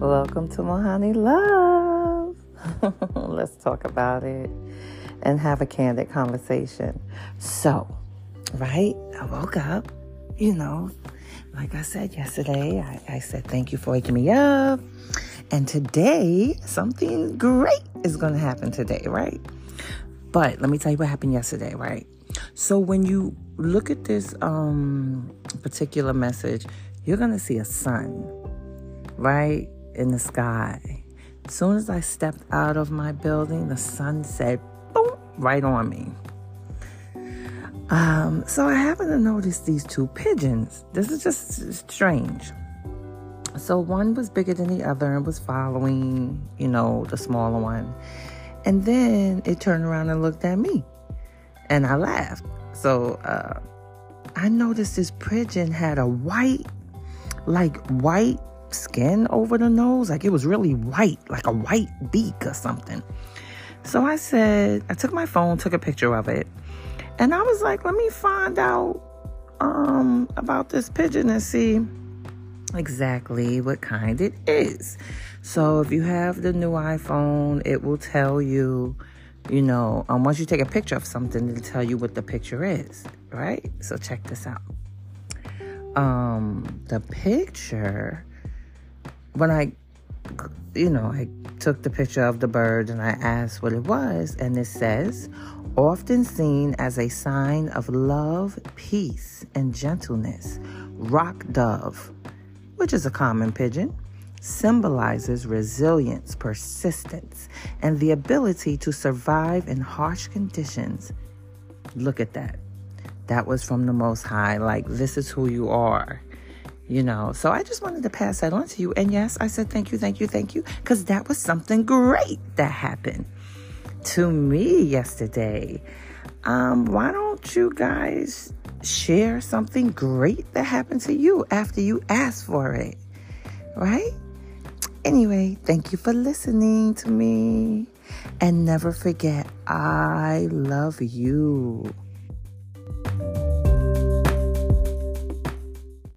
Welcome to Mohani Love. Let's talk about it and have a candid conversation. So, right, I woke up, like I said yesterday, I said thank you for waking me up. And today, something great is going to happen today, right? But let me tell you what happened yesterday, right? So when you look at this particular message, you're going to see a sun, right, in the sky. As soon as I stepped out of my building, the sun said, boom, right on me. So I happened to notice these two pigeons. This is just strange. So one was bigger than the other and was following, the smaller one. And then it turned around and looked at me. And I laughed. So I noticed this pigeon had a white skin over the nose. Like it was really white, like a white beak or something. So I took my phone, took a picture of it. And I was like, let me find out about this pigeon and see exactly what kind it is. So if you have the new iPhone, it will tell you, once you take a picture of something, it'll tell you what the picture is, right? So check this out. The picture, when I took the picture of the bird and I asked what it was, and it says, often seen as a sign of love, peace, and gentleness, rock dove, which is a common pigeon, symbolizes resilience, persistence, and the ability to survive in harsh conditions. Look at that. That was from the Most High. Like, this is who you are. So I just wanted to pass that on to you. And yes, I said thank you, because that was something great that happened to me yesterday. Why don't you guys share something great that happened to you after you asked for it, right? Anyway, thank you for listening to me. And never forget, I love you.